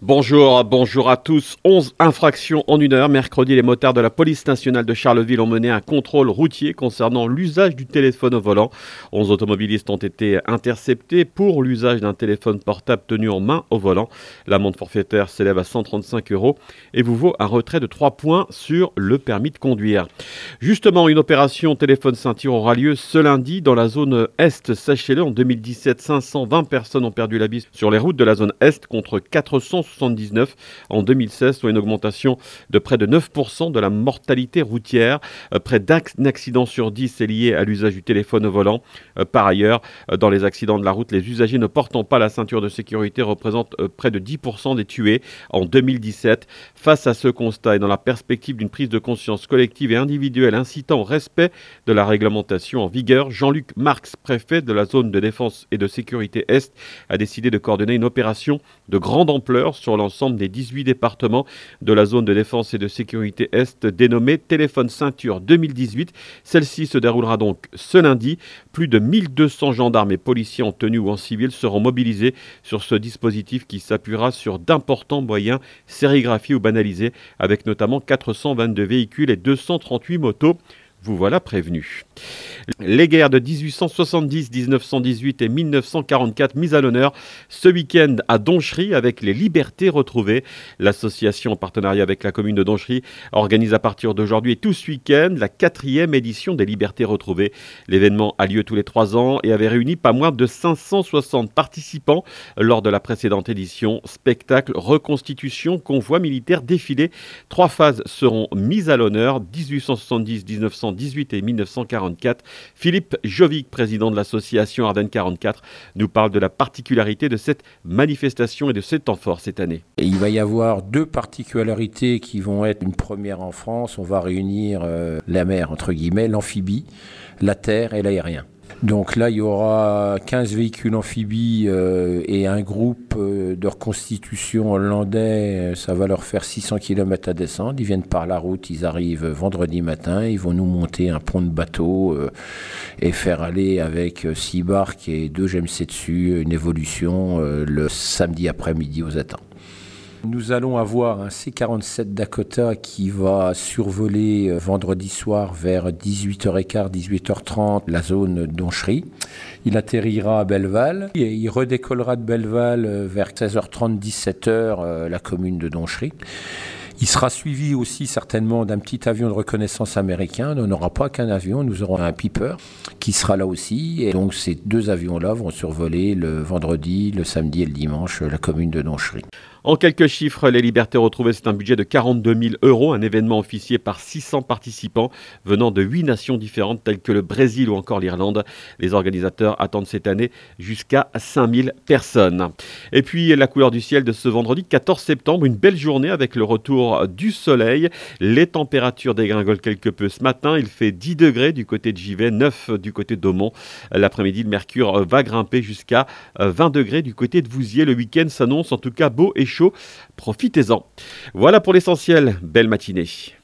Bonjour à tous. 11 infractions en une heure. Mercredi, les motards de la police nationale de Charleville ont mené un contrôle routier concernant l'usage du téléphone au volant. 11 automobilistes ont été interceptés pour l'usage d'un téléphone portable tenu en main au volant. L'amende forfaitaire s'élève à 135 € et vous vaut un retrait de 3 points sur le permis de conduire. Justement, une opération téléphone ceinture aura lieu ce lundi dans la zone Est. Sachez-le, en 2017, 520 personnes ont perdu la vie sur les routes de la zone Est contre 479 en 2016, soit une augmentation de près de 9% de la mortalité routière. Près d'un accident sur 10 est lié à l'usage du téléphone au volant. Par ailleurs, dans les accidents de la route, les usagers ne portant pas la ceinture de sécurité représentent près de 10% des tués en 2017. Face à ce constat et dans la perspective d'une prise de conscience collective et individuelle incitant au respect de la réglementation en vigueur, Jean-Luc Marx, préfet de la zone de défense et de sécurité Est, a décidé de coordonner une opération de grande ampleur sur l'ensemble des 18 départements de la zone de défense et de sécurité Est, dénommée Téléphone Ceinture 2018. Celle-ci se déroulera donc ce lundi. Plus de 1200 gendarmes et policiers en tenue ou en civil seront mobilisés sur ce dispositif qui s'appuiera sur d'importants moyens sérigraphiés ou banalisés, avec notamment 422 véhicules et 238 motos. Vous voilà prévenus. Les guerres de 1870, 1918 et 1944 mises à l'honneur ce week-end à Donchery avec les Libertés retrouvées. L'association en partenariat avec la commune de Donchery organise à partir d'aujourd'hui et tout ce week-end la 4e édition des Libertés retrouvées. L'événement a lieu tous les 3 ans et avait réuni pas moins de 560 participants lors de la précédente édition. Spectacle, reconstitution, convoi militaire, défilé. 3 phases seront mises à l'honneur, 1870, 1918 et 1944. Philippe Jovic, président de l'association Ardennes 44, nous parle de la particularité de cette manifestation et de ces temps forts cette année. Et il va y avoir 2 particularités qui vont être une première en France. On va réunir la mer, entre guillemets, l'amphibie, la terre et l'aérien. Donc là, il y aura 15 véhicules amphibies et un groupe de reconstitution hollandais. Ça va leur faire 600 km à descendre. Ils viennent par la route, ils arrivent vendredi matin. Ils vont nous monter un pont de bateau et faire aller avec 6 barques et 2 GMC dessus une évolution le samedi après-midi aux Étangs. Nous allons avoir un C-47 Dakota qui va survoler vendredi soir vers 18h15, 18h30 la zone Donchery. Il atterrira à Belleval et il redécollera de Belleval vers 16h30, 17h la commune de Donchery. Il sera suivi aussi certainement d'un petit avion de reconnaissance américain. On n'aura pas qu'un avion, nous aurons un Piper qui sera là aussi. Et donc ces 2 avions-là vont survoler le vendredi, le samedi et le dimanche la commune de Donchery. En quelques chiffres, les Libertés retrouvées, c'est un budget de 42 000 €, un événement officié par 600 participants venant de 8 nations différentes telles que le Brésil ou encore l'Irlande. Les organisateurs attendent cette année jusqu'à 5000 personnes. Et puis la couleur du ciel de ce vendredi 14 septembre, une belle journée avec le retour du soleil. Les températures dégringolent quelque peu ce matin. Il fait 10 degrés du côté de Givet, 9 du côté d'Aumont. L'après-midi, le mercure va grimper jusqu'à 20 degrés du côté de Vouziers. Le week-end s'annonce en tout cas beau et chaud. Profitez-en. Voilà pour l'essentiel. Belle matinée.